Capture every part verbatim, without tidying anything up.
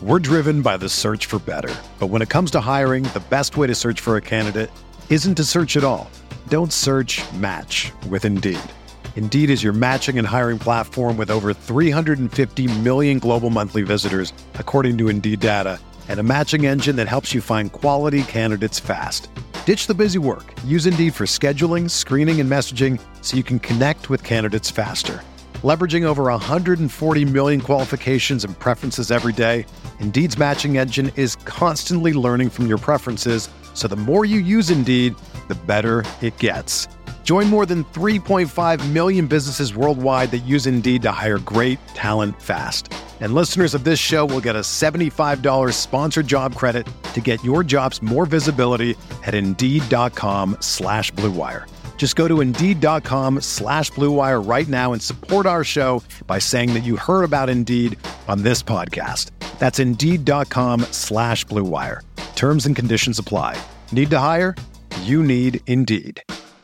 We're driven by the search for better. But when it comes to hiring, the best way to search for a candidate isn't to search at all. Don't search, match with Indeed. Indeed is your matching and hiring platform with over three hundred fifty million global monthly visitors, according to Indeed data, and a matching engine that helps you find quality candidates fast. Ditch the busy work. Use Indeed for scheduling, screening, and messaging so you can connect with candidates faster. Leveraging over one hundred forty million qualifications and preferences every day, Indeed's matching engine is constantly learning from your preferences, so the more you use Indeed, the better it gets. Join more than three point five million businesses worldwide that use Indeed to hire great talent fast. And listeners of this show will get a seventy-five dollars sponsored job credit to get your jobs more visibility at Indeed.com slash Blue Wire. Just go to Indeed.com slash Blue Wire right now and support our show by saying that you heard about Indeed on this podcast. That's Indeed.com slash Blue Wire. Terms and conditions apply. Need to hire? You need Indeed.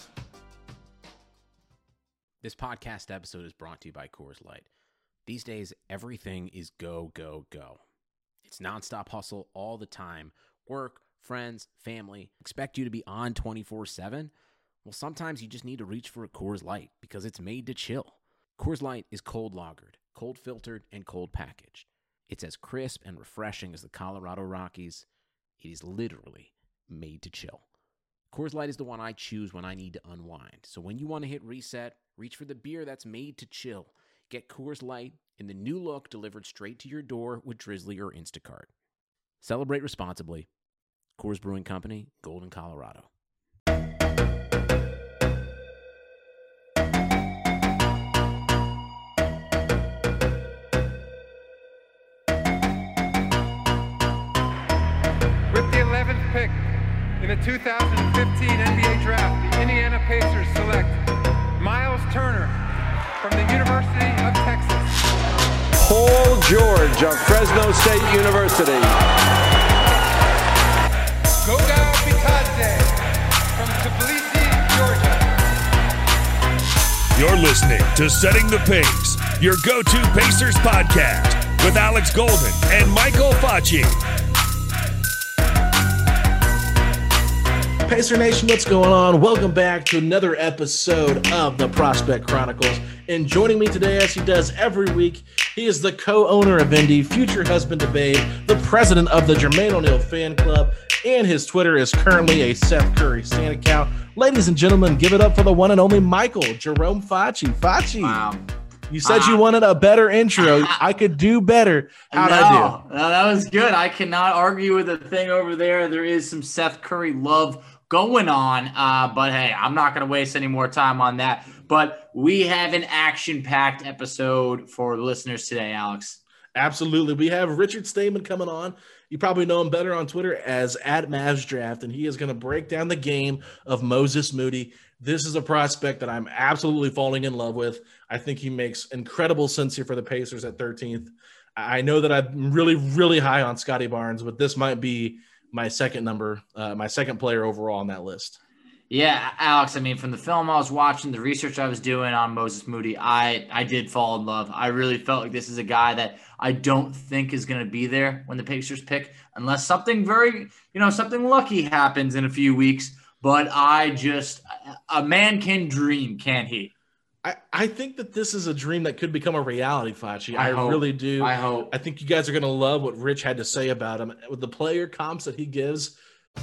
This podcast episode is brought to you by Coors Light. These days, everything is go, go, go. It's nonstop hustle all the time. Work, friends, family, expect you to be on twenty-four seven. Well, sometimes you just need to reach for a Coors Light because it's made to chill. Coors Light is cold lagered, cold filtered, and cold packaged. It's as crisp and refreshing as the Colorado Rockies. It is literally made to chill. Coors Light is the one I choose when I need to unwind. So when you want to hit reset, reach for the beer that's made to chill. Get Coors Light in the new look delivered straight to your door with Drizzly or Instacart. Celebrate responsibly. Coors Brewing Company, Golden, Colorado. With the eleventh pick in the two thousand fifteen N B A Draft, the Indiana Pacers select Miles Turner from the University of Texas. Paul George of Fresno State University. Goga Bitadze from Tbilisi, Georgia. You're listening to Setting the Pace, your go-to Pacers podcast with Alex Golden and Michael Facci. Pacer Nation, what's going on? Welcome back to another episode of the Prospect Chronicles. And joining me today, as he does every week, he is the co-owner of Indy, future husband to Babe, the president of the Jermaine O'Neal fan club, and his Twitter is currently a Seth Curry stan account. Ladies and gentlemen, give it up for the one and only Michael Jerome Facci. Facci, wow. You said uh, you wanted a better intro. I could do better. How'd no, I do? No, that was good. I cannot argue with the thing over there. There is some Seth Curry love going on, uh, but hey, I'm not going to waste any more time on that. But we have an action-packed episode for the listeners today, Alex. Absolutely. We have Richard Stamen coming on. You probably know him better on Twitter as at Mavs Draft, and he is going to break down the game of Moses Moody. This is a prospect that I'm absolutely falling in love with. I think he makes incredible sense here for the Pacers at thirteenth. I know that I'm really, really high on Scotty Barnes, but this might be my second number, uh, my second player overall on that list. Yeah, Alex, I mean, from the film I was watching, the research I was doing on Moses Moody, I, I did fall in love. I really felt like this is a guy that I don't think is going to be there when the Pacers pick, unless something very, you know, something lucky happens in a few weeks. But I just, a man can dream, can't he? I, I think that this is a dream that could become a reality, Facci. I, I hope, really do. I hope. I think you guys are going to love what Rich had to say about him. With the player comps that he gives.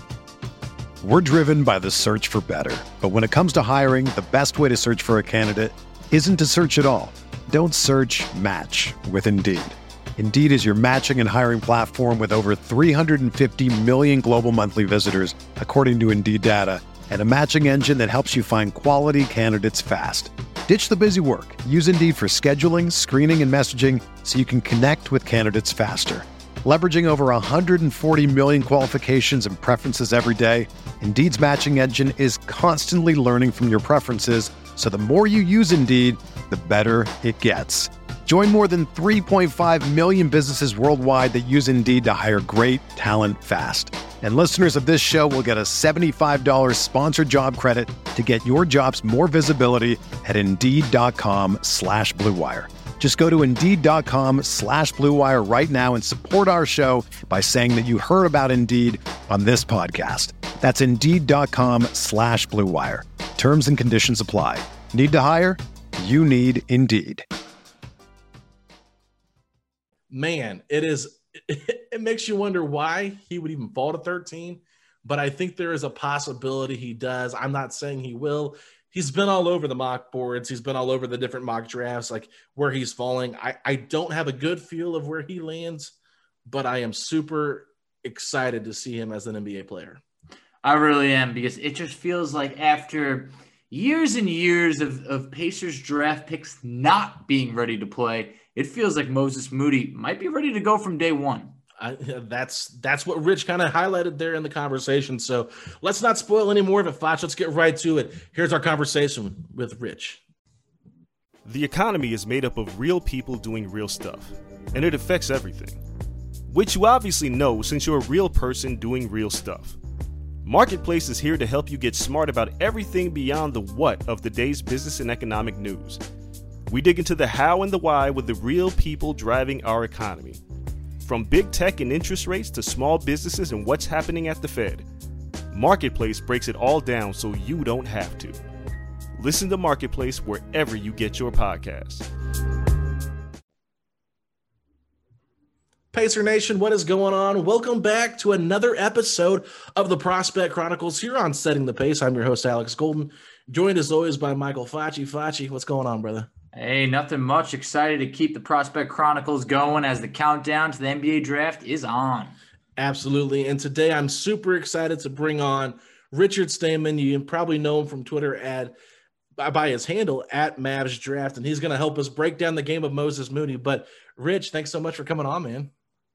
We're driven by the search for better. But when it comes to hiring, the best way to search for a candidate isn't to search at all. Don't search, match with Indeed. Indeed is your matching and hiring platform with over three hundred fifty million global monthly visitors, according to Indeed data, and a matching engine that helps you find quality candidates fast. Ditch the busy work. Use Indeed for scheduling, screening, and messaging so you can connect with candidates faster. Leveraging over one hundred forty million qualifications and preferences every day, Indeed's matching engine is constantly learning from your preferences, so the more you use Indeed, the better it gets. Join more than three point five million businesses worldwide that use Indeed to hire great talent fast. And listeners of this show will get a seventy-five dollars sponsored job credit to get your jobs more visibility at Indeed.com slash Blue Wire. Just go to Indeed.com slash Blue Wire right now and support our show by saying that you heard about Indeed on this podcast. That's Indeed.com slash Blue Wire. Terms and conditions apply. Need to hire? You need Indeed. Man, it is. It makes you wonder why he would even fall to thirteen, but I think there is a possibility he does. I'm not saying he will. He's been all over the mock boards. He's been all over the different mock drafts, like where he's falling. I, I don't have a good feel of where he lands, but I am super excited to see him as an N B A player. I really am, because it just feels like after years and years of, of Pacers draft picks not being ready to play, it feels like Moses Moody might be ready to go from day one. I, that's that's what Rich kind of highlighted there in the conversation. So let's not spoil any more of it, Foch. Let's get right to it. Here's our conversation with Rich. The economy is made up of real people doing real stuff, and it affects everything, which you obviously know since you're a real person doing real stuff. Marketplace is here to help you get smart about everything beyond the what of the day's business and economic news. We dig into the how and the why with the real people driving our economy. From big tech and interest rates to small businesses and what's happening at the Fed, Marketplace breaks it all down so you don't have to. Listen to Marketplace wherever you get your podcasts. Pacer Nation, what is going on? Welcome back to another episode of the Prospect Chronicles here on Setting the Pace. I'm your host, Alex Golden, joined as always by Michael Facci. Facci, what's going on, brother? Hey, nothing much. Excited to keep the Prospect Chronicles going as the countdown to the N B A draft is on. Absolutely. And today I'm super excited to bring on Richard Stayman. You probably know him from Twitter at by his handle at Mavs Draft, and he's going to help us break down the game of Moses Moody. But Rich, thanks so much for coming on, man.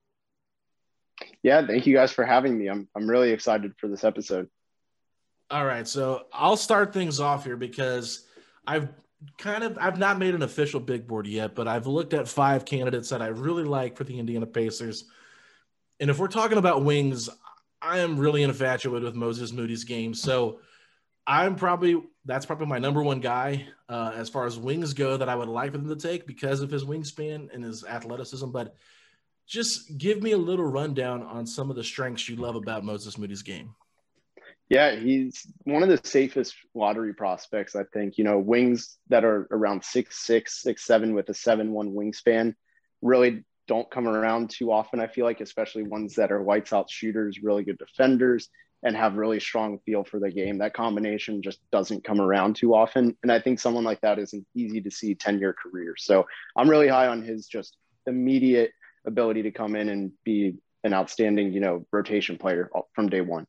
Yeah, thank you guys for having me. I'm I'm really excited for this episode. All right, so I'll start things off here because I've kind of I've not made an official big board yet, but I've looked at five candidates that I really like for the Indiana Pacers. And if we're talking about wings, I am really infatuated with Moses Moody's game. So I'm probably that's probably my number one guy uh, as far as wings go that I would like for them to take because of his wingspan and his athleticism. But just give me a little rundown on some of the strengths you love about Moses Moody's game. Yeah, he's one of the safest lottery prospects, I think. You know, wings that are around six six, six seven with a seven one wingspan really don't come around too often, I feel like, especially ones that are lights out shooters, really good defenders, and have really strong feel for the game. That combination just doesn't come around too often. And I think someone like that isn't easy to see ten-year career. So I'm really high on his just immediate ability to come in and be an outstanding, you know, rotation player from day one.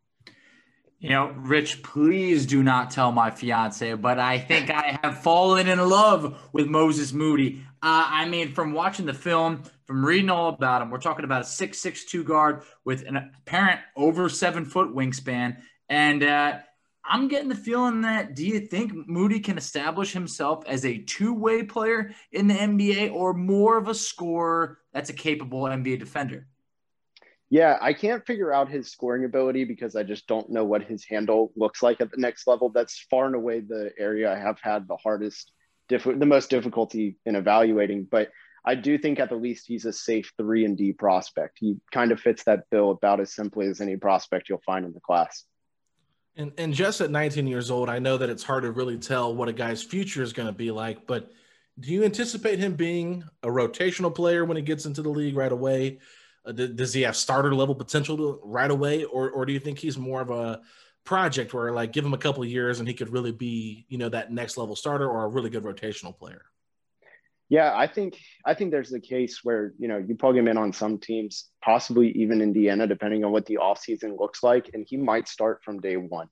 You know, Rich, please do not tell my fiance, but I think I have fallen in love with Moses Moody. Uh, I mean, from watching the film, from reading all about him, we're talking about a six six two guard with an apparent over seven foot wingspan. And uh, I'm getting the feeling that, do you think Moody can establish himself as a two-way player in the N B A or more of a scorer that's a capable N B A defender? Yeah, I can't figure out his scoring ability because I just don't know what his handle looks like at the next level. That's far and away the area I have had the hardest, diff- the most difficulty in evaluating. But I do think at the least he's a safe three and D prospect. He kind of fits that bill about as simply as any prospect you'll find in the class. And, and just at nineteen years old, I know that it's hard to really tell what a guy's future is going to be like, but do you anticipate him being a rotational player when he gets into the league right away? Uh, does he have starter level potential to, right away? Or, or do you think he's more of a project where, like, give him a couple of years and he could really be, you know, that next level starter or a really good rotational player? Yeah, I think I think there's a case where, you know, you plug him in on some teams, possibly even Indiana, depending on what the offseason looks like, and he might start from day one.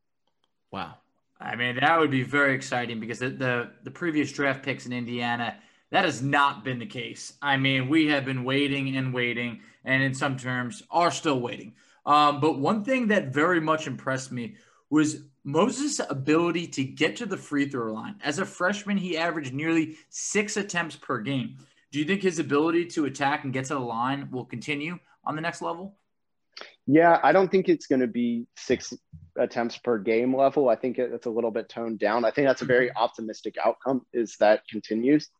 Wow. I mean, that would be very exciting because the, the, the previous draft picks in Indiana, that has not been the case. I mean, we have been waiting and waiting, and in some terms are still waiting. Um, but one thing that very much impressed me was Moses' ability to get to the free throw line. As a freshman, he averaged nearly six attempts per game. Do you think his ability to attack and get to the line will continue on the next level? Yeah, I don't think it's going to be six attempts per game level. I think it's a little bit toned down. I think that's a very optimistic outcome is that continues.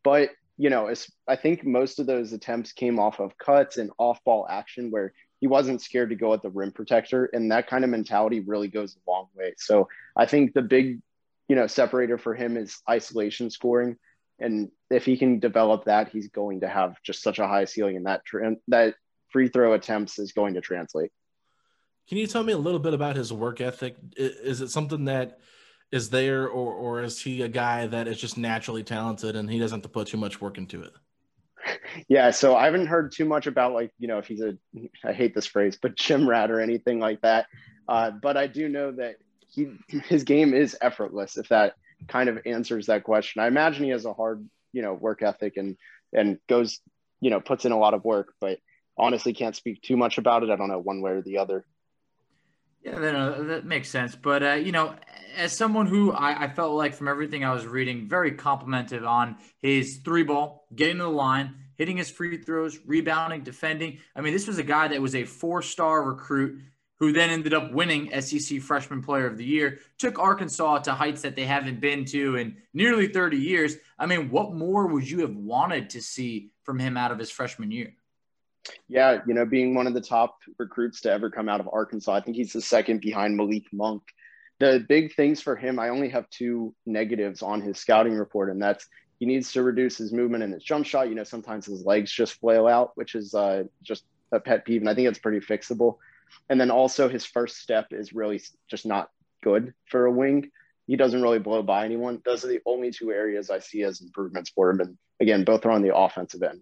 But, you know, it's, I think most of those attempts came off of cuts and off-ball action where he wasn't scared to go at the rim protector. And that kind of mentality really goes a long way. So I think the big, you know, separator for him is isolation scoring. And if he can develop that, he's going to have just such a high ceiling, and that tra- that free throw attempts is going to translate. Can you tell me a little bit about his work ethic? Is it something that is there, or or is he a guy that is just naturally talented and he doesn't have to put too much work into it? Yeah, so I haven't heard too much about, like, you know, if he's a, I hate this phrase, but gym rat or anything like that. Uh, but I do know that he his game is effortless, if that kind of answers that question. I imagine he has a hard, you know, work ethic and and goes, you know, puts in a lot of work, but honestly can't speak too much about it. I don't know one way or the other. Yeah, that, uh, that makes sense. But, uh, you know, as someone who I, I felt like from everything I was reading, very complimented on his three ball, getting to the line, hitting his free throws, rebounding, defending. I mean, this was a guy that was a four-star recruit who then ended up winning S E C Freshman Player of the Year, took Arkansas to heights that they haven't been to in nearly thirty years. I mean, what more would you have wanted to see from him out of his freshman year? Yeah, you know, being one of the top recruits to ever come out of Arkansas, I think he's the second behind Malik Monk. The big things for him, I only have two negatives on his scouting report, and that's he needs to reduce his movement and his jump shot. You know, sometimes his legs just flail out, which is uh, just a pet peeve, and I think it's pretty fixable. And then also his first step is really just not good for a wing. He doesn't really blow by anyone. Those are the only two areas I see as improvements for him. And again, both are on the offensive end.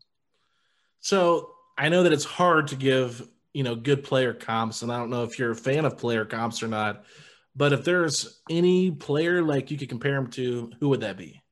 So I know that it's hard to give, you know, good player comps, and I don't know if you're a fan of player comps or not, but if there's any player like you could compare him to, who would that be?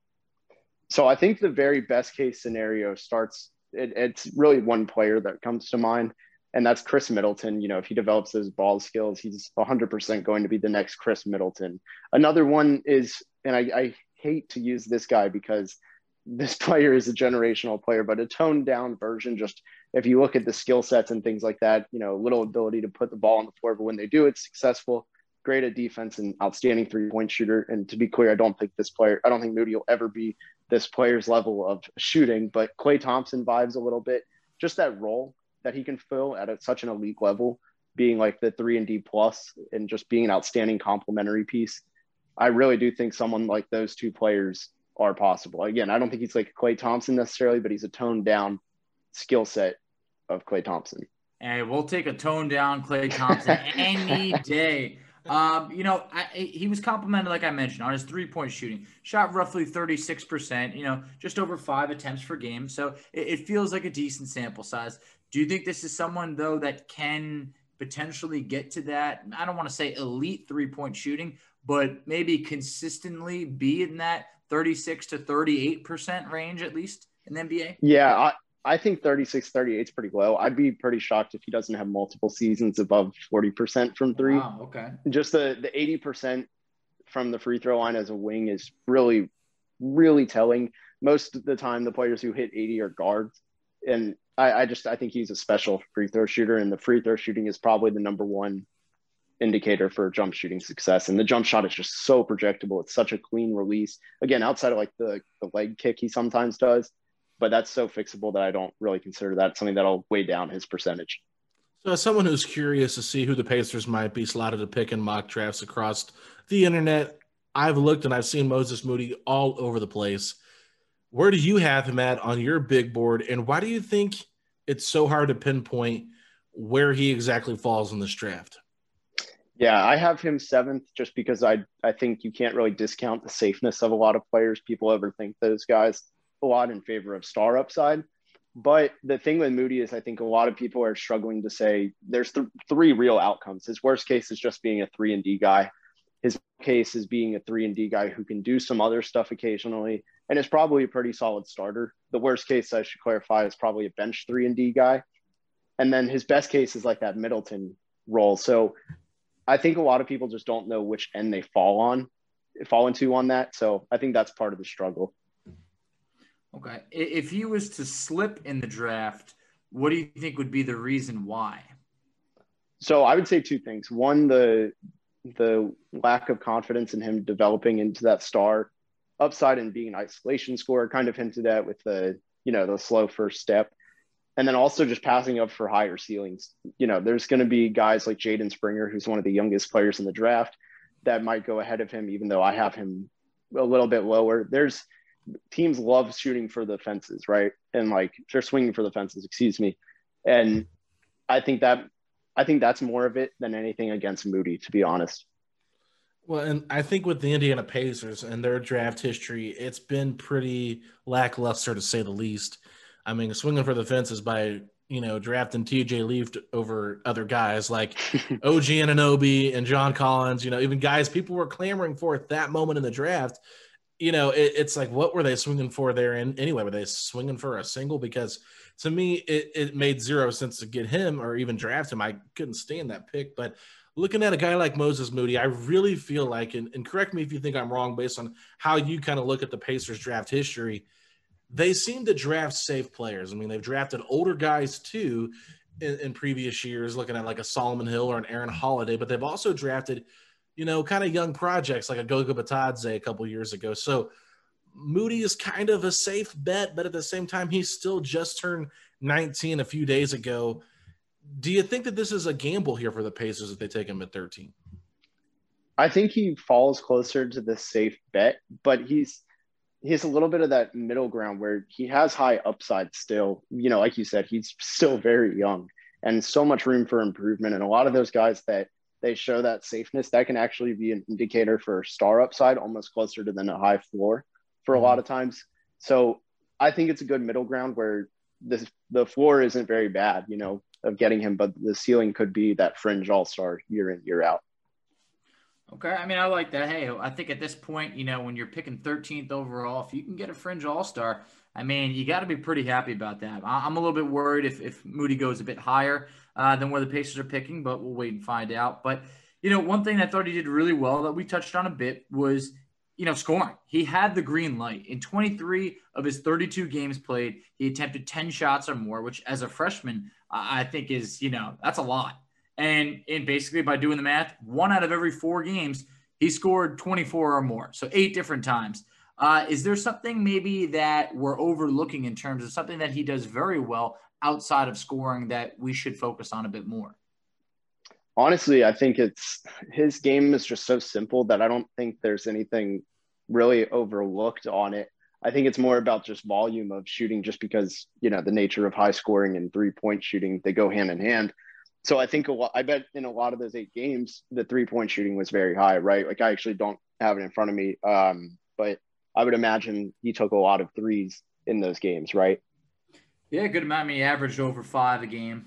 So I think the very best case scenario starts, it, it's really one player that comes to mind, and that's Chris Middleton. You know, if he develops those ball skills, he's one hundred percent going to be the next Chris Middleton. Another one is, and I, I hate to use this guy because this player is a generational player, but a toned down version. Just if you look at the skill sets and things like that, you know, little ability to put the ball on the floor, but when they do, it's successful, great at defense and outstanding three point shooter. And to be clear, I don't think this player, I don't think Moody will ever be this player's level of shooting, but Klay Thompson vibes a little bit, just that role that he can fill at a, such an elite level, being like the three and D plus and just being an outstanding complementary piece. I really do think someone like those two players are possible. Again, I don't think he's like Klay Thompson necessarily, but he's a toned down skill set of Klay Thompson. Hey, we'll take a toned down Klay Thompson any day. Um, you know, I, he was complimented, like I mentioned, on his three-point shooting. Shot roughly thirty-six percent, you know, just over five attempts per game. So it, it feels like a decent sample size. Do you think this is someone, though, that can potentially get to that, I don't want to say elite three-point shooting, but maybe consistently be in that thirty-six to thirty-eight percent range, at least in the N B A? Yeah, I, I think thirty-six, thirty-eight is pretty low. I'd be pretty shocked if he doesn't have multiple seasons above forty percent from three. Wow, okay. Just the, the eighty percent from the free throw line as a wing is really, really telling. Most of the time, the players who hit eighty are guards. And I, I just, I think he's a special free throw shooter, and the free throw shooting is probably the number one indicator for jump shooting success. And the jump shot is just so projectable. It's such a clean release. Again, outside of like the, the leg kick he sometimes does, but that's so fixable that I don't really consider that something that'll weigh down his percentage. So as someone who's curious to see who the Pacers might be slotted to pick in mock drafts across the internet, I've looked and I've seen Moses Moody all over the place. Where do you have him at on your big board, and why do you think it's so hard to pinpoint where he exactly falls in this draft? Yeah, I have him seventh just because I I think you can't really discount the safeness of a lot of players. People overthink those guys a lot in favor of star upside. But the thing with Moody is I think a lot of people are struggling to say there's th- three real outcomes. His worst case is just being a three and D guy. His case is being a three and D guy who can do some other stuff occasionally and is probably a pretty solid starter. The worst case, I should clarify, is probably a bench three and D guy. And then his best case is like that Middleton role. So I think a lot of people just don't know which end they fall on, fall into on that. So I think that's part of the struggle. Okay. If he was to slip in the draft, what do you think would be the reason why? So I would say two things. One, the the lack of confidence in him developing into that star upside in being an isolation scorer, kind of hinted at with the, you know, the slow first step. And then also just passing up for higher ceilings. You know, there's going to be guys like Jaden Springer, who's one of the youngest players in the draft, that might go ahead of him, even though I have him a little bit lower. There's teams love shooting for the fences, right? And like they're swinging for the fences, excuse me. And I think that, I think that's more of it than anything against Moody, to be honest. Well, and I think with the Indiana Pacers and their draft history, it's been pretty lackluster to say the least. I mean, swinging for the fences by, you know, drafting T J Leaf over other guys like O G Anunoby and John Collins, you know, even guys people were clamoring for at that moment in the draft. You know, it, it's like, what were they swinging for there? And anyway, were they swinging for a single? Because to me, it, it made zero sense to get him or even draft him. I couldn't stand that pick. But looking at a guy like Moses Moody, I really feel like, and, and correct me if you think I'm wrong based on how you kind of look at the Pacers draft history, they seem to draft safe players. I mean, they've drafted older guys too in, in previous years, looking at like a Solomon Hill or an Aaron Holiday, but they've also drafted, you know, kind of young projects like a Goga Batadze a couple years ago. So Moody is kind of a safe bet, but at the same time, he's still just turned nineteen a few days ago. Do you think that this is a gamble here for the Pacers if they take him at thirteen? I think he falls closer to the safe bet, but he's he has a little bit of that middle ground where he has high upside still. You know, like you said, he's still very young and so much room for improvement. And a lot of those guys that they show that safeness, that can actually be an indicator for star upside, almost closer to than a high floor for a lot of times. So I think it's a good middle ground where this, the floor isn't very bad, you know, of getting him, but the ceiling could be that fringe all-star year in, year out. Okay, I mean, I like that. Hey, I think at this point, you know, when you're picking thirteenth overall, if you can get a fringe all-star, I mean, you got to be pretty happy about that. I'm a little bit worried if, if Moody goes a bit higher uh, than where the Pacers are picking, but we'll wait and find out. But, you know, one thing I thought he did really well that we touched on a bit was, you know, scoring. He had the green light. In twenty-three of his thirty-two games played, he attempted ten shots or more, which as a freshman, I think is, you know, that's a lot. And, and basically by doing the math, one out of every four games, he scored twenty-four or more. So eight different times. Uh, is there something maybe that we're overlooking in terms of something that he does very well outside of scoring that we should focus on a bit more? Honestly, I think it's his game is just so simple that I don't think there's anything really overlooked on it. I think it's more about just volume of shooting, just because, you know, the nature of high scoring and three point shooting, they go hand in hand. So I think a lot, I bet in a lot of those eight games, the three point shooting was very high, right? Like I actually don't have it in front of me. Um, but I would imagine he took a lot of threes in those games, right? Yeah, good amount. I mean, he averaged over five a game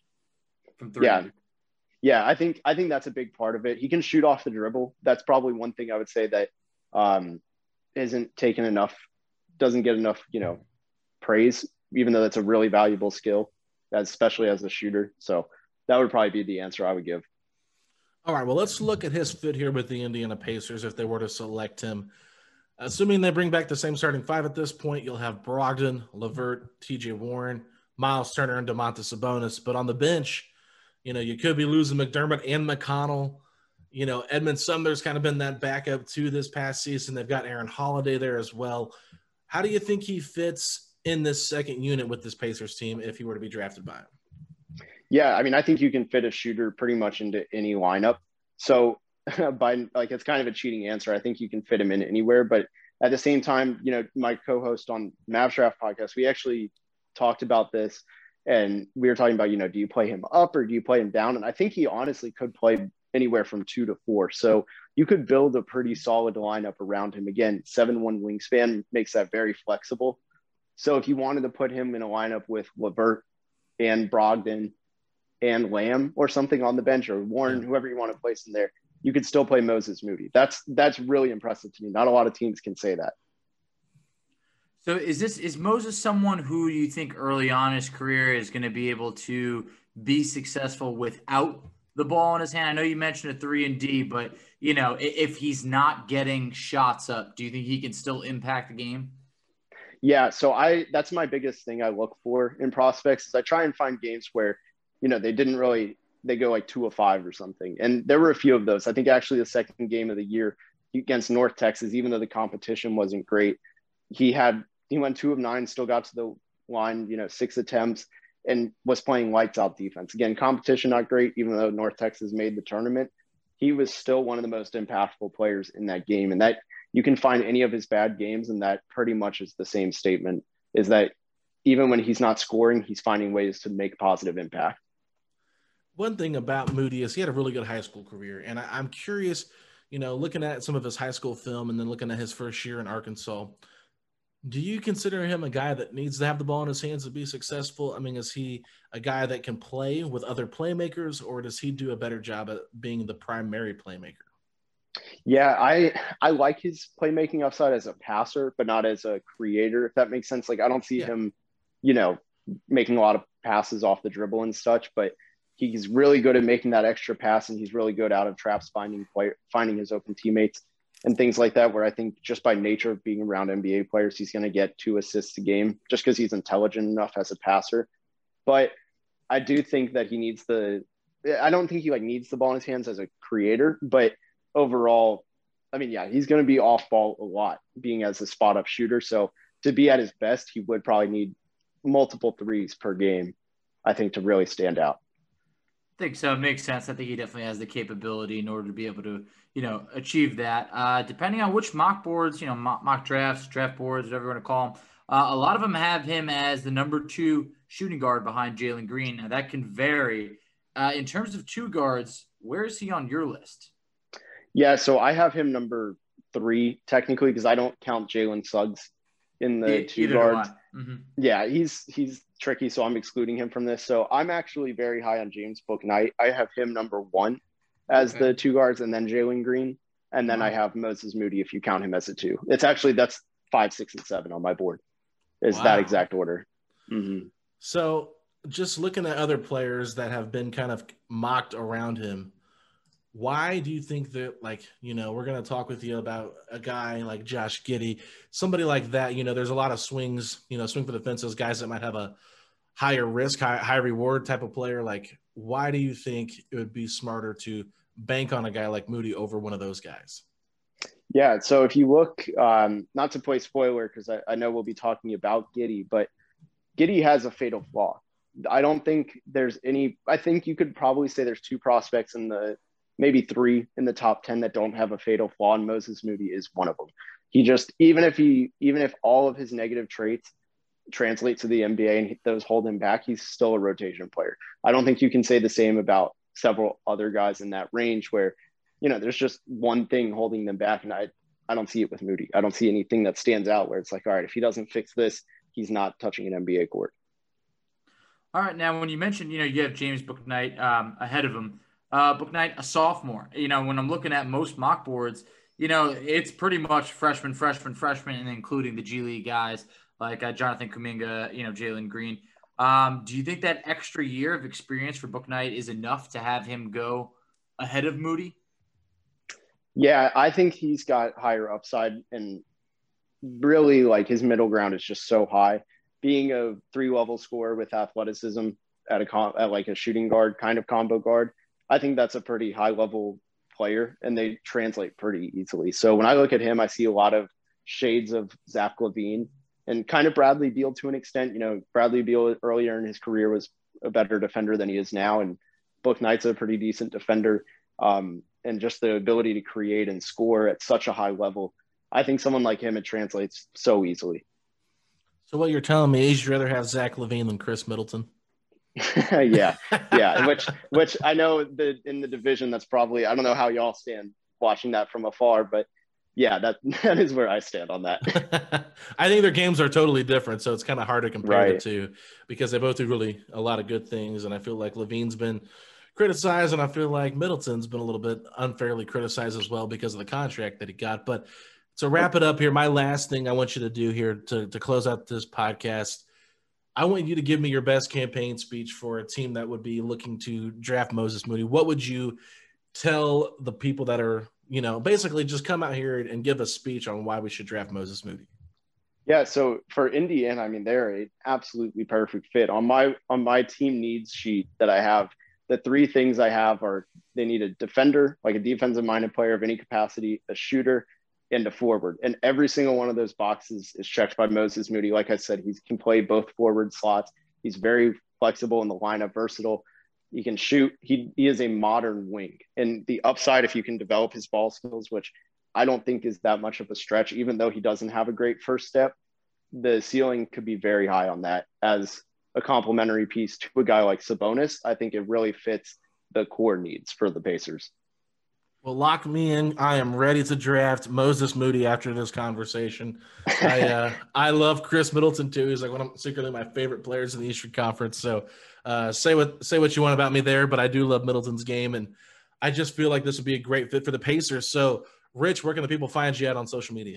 from three. Yeah. Yeah, I think I think that's a big part of it. He can shoot off the dribble. That's probably one thing I would say that um, isn't taken enough, doesn't get enough, you know, praise, even though that's a really valuable skill, especially as a shooter. So that would probably be the answer I would give. All right, well, let's look at his fit here with the Indiana Pacers if they were to select him. Assuming they bring back the same starting five at this point, you'll have Brogdon, LeVert, T J Warren, Miles Turner, and Domantas Sabonis. But on the bench, you know, you could be losing McDermott and McConnell. You know, Edmund Sumner's kind of been that backup too this past season. They've got Aaron Holiday there as well. How do you think he fits in this second unit with this Pacers team if he were to be drafted by him? Yeah, I mean, I think you can fit a shooter pretty much into any lineup. So by like, it's kind of a cheating answer. I think you can fit him in anywhere, but at the same time, you know, my co-host on Mavs Draft podcast, we actually talked about this and we were talking about, you know, do you play him up or do you play him down? And I think he honestly could play anywhere from two to four. So you could build a pretty solid lineup around him. Again, seven one wingspan makes that very flexible. So if you wanted to put him in a lineup with LeVert and Brogdon and Lamb or something on the bench, or Warren, whoever you want to place in there, you could still play Moses Moody. That's that's really impressive to me. Not a lot of teams can say that. So is this is Moses someone who you think early on in his career is going to be able to be successful without the ball in his hand? I know you mentioned a three and D, but you know, if he's not getting shots up, do you think he can still impact the game? Yeah, so I that's my biggest thing I look for in prospects is I try and find games where, you know, they didn't really, they go like two of five or something. And there were a few of those. I think actually the second game of the year, against North Texas, even though the competition wasn't great, he had he went two of nine, still got to the line, you know, six attempts, and was playing lights out defense. Again, competition not great, even though North Texas made the tournament. He was still one of the most impactful players in that game. And that you can find any of his bad games, and that pretty much is the same statement, is that even when he's not scoring, he's finding ways to make positive impact. One thing about Moody is he had a really good high school career. And I, I'm curious, you know, looking at some of his high school film and then looking at his first year in Arkansas, do you consider him a guy that needs to have the ball in his hands to be successful? I mean, is he a guy that can play with other playmakers, or does he do a better job at being the primary playmaker? Yeah, I I like his playmaking upside as a passer, but not as a creator, if that makes sense. Like, I don't see yeah. him, you know, making a lot of passes off the dribble and such, but he's really good at making that extra pass, and he's really good out of traps, finding play, finding his open teammates and things like that, where I think just by nature of being around N B A players, he's going to get two assists a game just because he's intelligent enough as a passer. But I do think that he needs the – I don't think he, like, needs the ball in his hands as a creator, but overall, I mean, yeah, he's going to be off ball a lot, being as a spot-up shooter. So to be at his best, he would probably need multiple threes per game, I think, to really stand out. I think so. It makes sense. I think he definitely has the capability in order to be able to, you know, achieve that. Uh, depending on which mock boards, you know, mock, mock drafts, draft boards, whatever you want to call them, uh, a lot of them have him as the number two shooting guard behind Jalen Green. Now, that can vary. Uh, in terms of two guards, where is he on your list? Yeah, so I have him number three technically because I don't count Jalen Suggs in the e- two guards. Mm-hmm. Yeah, he's he's tricky, so I'm excluding him from this. So I'm actually very high on James Bouknight. I have him number one as okay. the two guards, and then Jalen Green, and then wow. I have Moses Moody if you count him as a two. It's actually that's five, six, and seven on my board. Is wow. that exact order? Mm-hmm. So just looking at other players that have been kind of mocked around him, why do you think that, like, you know, we're going to talk with you about a guy like Josh Giddey, somebody like that, you know, there's a lot of swings, you know, swing for the fences, guys that might have a higher risk, high, high reward type of player. Like, why do you think it would be smarter to bank on a guy like Moody over one of those guys? Yeah. So if you look, um, not to play spoiler, because I, I know we'll be talking about Giddey, but Giddey has a fatal flaw. I don't think there's any, I think you could probably say there's two prospects in the, maybe three in the top ten that don't have a fatal flaw, and Moses Moody is one of them. He just, even if he, even if all of his negative traits translate to the N B A and those hold him back, he's still a rotation player. I don't think you can say the same about several other guys in that range where, you know, there's just one thing holding them back. And I, I don't see it with Moody. I don't see anything that stands out where it's like, all right, if he doesn't fix this, he's not touching an N B A court. All right. Now, when you mentioned, you know, you have James Bouknight um, ahead of him, Uh, Bouknight, a sophomore. You know, when I'm looking at most mock boards, you know, it's pretty much freshman, freshman, freshman, and including the G League guys like uh, Jonathan Kuminga, you know, Jalen Green. Um, do you think that extra year of experience for Bouknight is enough to have him go ahead of Moody? Yeah, I think he's got higher upside, and really, like, his middle ground is just so high. Being a three-level scorer with athleticism at a com- at like a shooting guard, kind of combo guard, I think that's a pretty high level player, and they translate pretty easily. So when I look at him, I see a lot of shades of Zach LaVine and kind of Bradley Beal to an extent. You know, Bradley Beal earlier in his career was a better defender than he is now, and Bouknight's a pretty decent defender. Um, and just the ability to create and score at such a high level, I think someone like him, it translates so easily. So what you're telling me is you'd rather have Zach LaVine than Chris Middleton? yeah, yeah. Which, which I know that in the division, that's probably, I don't know how y'all stand watching that from afar, but yeah, that that is where I stand on that. I think their games are totally different, so it's kind of hard to compare right. the two because they both do really a lot of good things. And I feel like LaVine's been criticized, and I feel like Middleton's been a little bit unfairly criticized as well because of the contract that he got. But to wrap it up here, my last thing I want you to do here to to close out this podcast, I want you to give me your best campaign speech for a team that would be looking to draft Moses Moody. What would you tell the people that are, you know, basically just come out here and give a speech on why we should draft Moses Moody? Yeah, so for Indiana, I mean, they're an absolutely perfect fit. On my on my team needs sheet that I have, the three things I have are They need a defender, like a defensive-minded player of any capacity, a shooter, and a forward. And every single one of those boxes is checked by Moses Moody. Like I said, he can play both forward slots. He's very flexible in the lineup, versatile. He can shoot. He, he is a modern wing. And the upside, if you can develop his ball skills, which I don't think is that much of a stretch, even though he doesn't have a great first step, the ceiling could be very high on that as a complementary piece to a guy like Sabonis. I think it really fits the core needs for the Pacers. Well, lock me in. I am ready to draft Moses Moody after this conversation. I uh, I love Chris Middleton too. He's like one of secretly my favorite players in the Eastern Conference. So uh, say what say what you want about me there, but I do love Middleton's game, and I just feel like this would be a great fit for the Pacers. So, Rich, where can the people find you at on social media?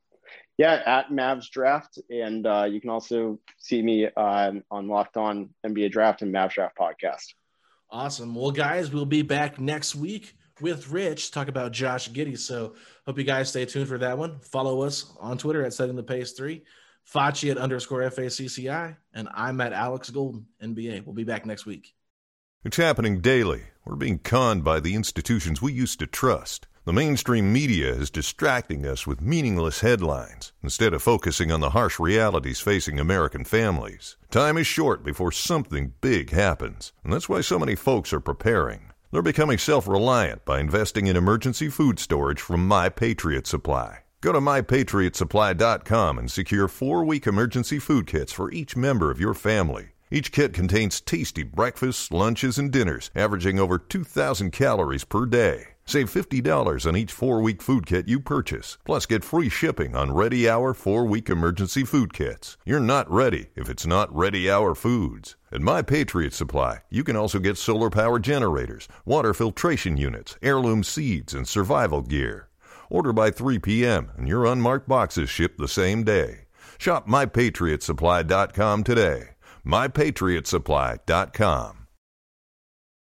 Yeah, at Mavs Draft, and uh, you can also see me uh, on Locked On N B A Draft and Mavs Draft podcast. Awesome. Well, guys, we'll be back next week with Rich to talk about Josh Giddey. So hope you guys stay tuned for that one. Follow us on Twitter at Setting the Pace three, Facci at underscore F A C C I, and I'm at Alex Golden, N B A. We'll be back next week. It's happening daily. We're being conned by the institutions we used to trust. The mainstream media is distracting us with meaningless headlines instead of focusing on the harsh realities facing American families. Time is short before something big happens, and that's why so many folks are preparing. They're becoming self-reliant by investing in emergency food storage from My Patriot Supply. Go to my patriot supply dot com and secure four-week emergency food kits for each member of your family. Each kit contains tasty breakfasts, lunches, and dinners, averaging over two thousand calories per day. Save fifty dollars on each four-week food kit you purchase. Plus, get free shipping on Ready Hour four-week emergency food kits. You're not ready if it's not Ready Hour Foods. At My Patriot Supply, you can also get solar power generators, water filtration units, heirloom seeds, and survival gear. Order by three p.m. and your unmarked boxes ship the same day. Shop my patriot supply dot com today. my patriot supply dot com.